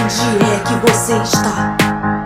Onde é que você está?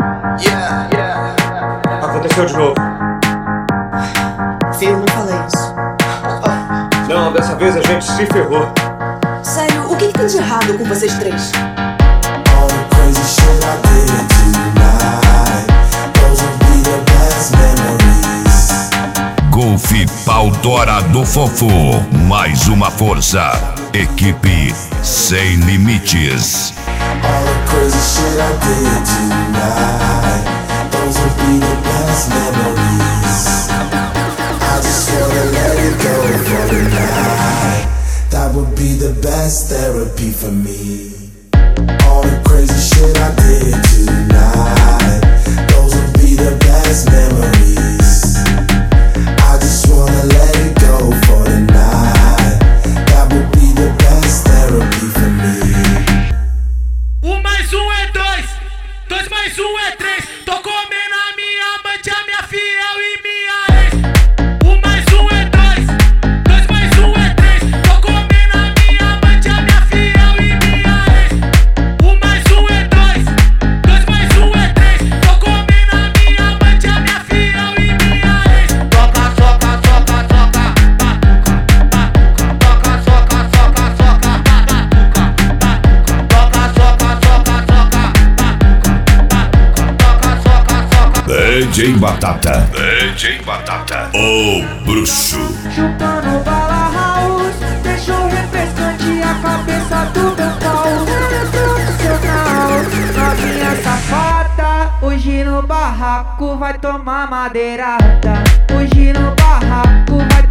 Aconteceu de novo. Eu não falei isso. Não, dessa vez a gente se ferrou. Sério, o que tem de errado com vocês três? All the crazy shit I did tonight, those will be the best memories. Golf Pau-Dora do Fofo, mais uma força. Equipe Sem Limites. All the crazy shit I did tonight, those will be the best memories. I just wanna let it go for the night. That would be the best therapy for me. All the crazy shit I did tonight, those will be the best memories. I just wanna let it go for the night. That would be the best therapy for me. Mais um é dois, dois mais um é três. Tô comendo a minha amante, a minha fiel e minha ex. Mais um é dois, dois mais um é três. Tô comendo a minha amante, a minha fiel e minha ex. Mais um é dois, dois mais um é três. Tô comendo a minha amante, a minha fiel e minha ex. Toca, soca, soca, soca, toca, soca, soca, soca, toca, soca, soca, soca. DJ Batata. DJ Batata. O bruxo. Chupando bala house, deixou refrescante a cabeça do meu pau. É profissional, novinha safada. Hoje no barraco vai tomar madeirada. Hoje no barraco vai